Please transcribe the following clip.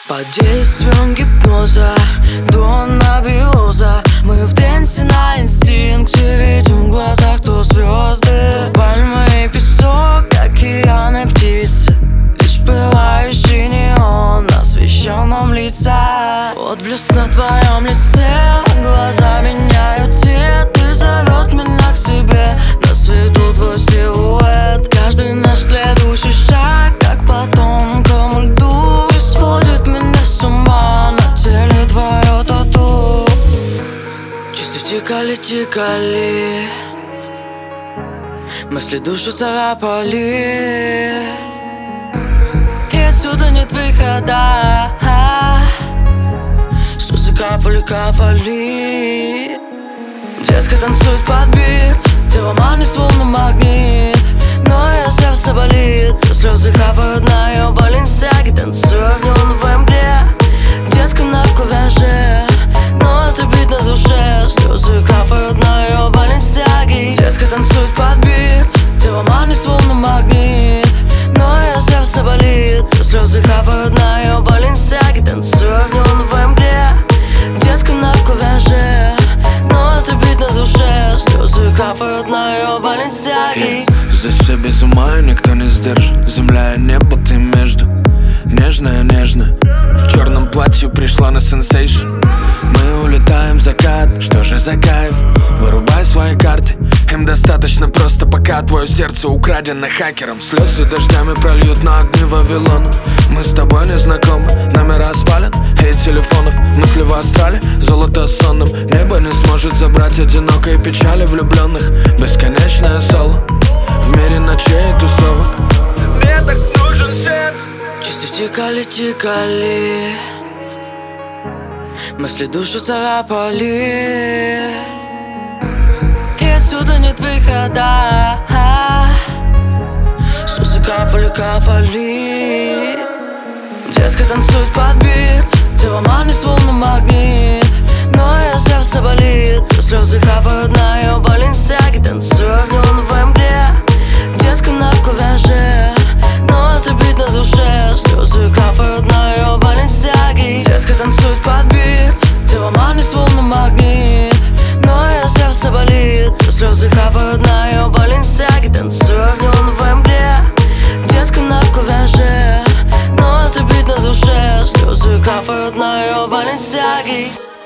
Под действием гипноза, до анабиоза мы в дэнсе на инстинкте видим в глазах то звезды, пальмы и песок, океаны, птицы. Лишь пылающий неон освещал нам лица. Отблеск на твоем лице, глаза меняют цвет и зовет меня к себе. На свету твой силуэт, каждый наш следующий шаг, как по тонкому льду, и сводит меня с ума. На теле твое тату. Часы тикали, тикали, мысли душу царапали, и отсюда нет выхода. Слезы капали, капали. Детка танцует под бит, тело манит словно магнит, но ее сердце болит, и слезы капают на ее Баленсиаге. Танцую в неоновой мгле, детка на кураже, но это бит на душе. Слезы капают на ее Баленсиаге. Детка танцует под бит, тело манит словно магнит, но ее сердце болит, и слезы капают на ее Баленсиаге. Танцую в неоновой мгле, детка на кураже, но это бит на душе. Слезы капают на ее Баленсиаге. Здесь все без ума и никто не сдержит. Земля и небо, ты между. Нежная, нежная, в черном платье пришла на сенсейшн. Мы улетаем в закат, что же за кайф? Вырубай свои карты, им достаточно просто, пока твое сердце украдено хакером. Слезы дождями прольют на огни Вавилона. Мы с тобой не знакомы, номера спален и телефонов. Мысли в астрале, золото сонным. Небо не сможет забрать одинокой печали влюбленных. Бесконечное соло в мире ночей и тусовок. Мне так нужен свет. Часы тикали, тикали, мысли душу царапали, и отсюда нет выхода. Слезы капали, капали. Детка танцует под бит, тело манит словно магнит, но ее сердце болит, и слезы капают на ее Баленсиаге. Танцую в неоновой мгле, детка на кураже, но это бит на душе. Слезы капают на ее Баленсиаге. Детка танцует под бит, тело манит словно магнит, но ее сердце болит, и слезы капают на ее Баленсиаге. Танцую в неоновой мгле, детка на кураже, но это бит на душе. Слезы капают на ее Баленсиаге.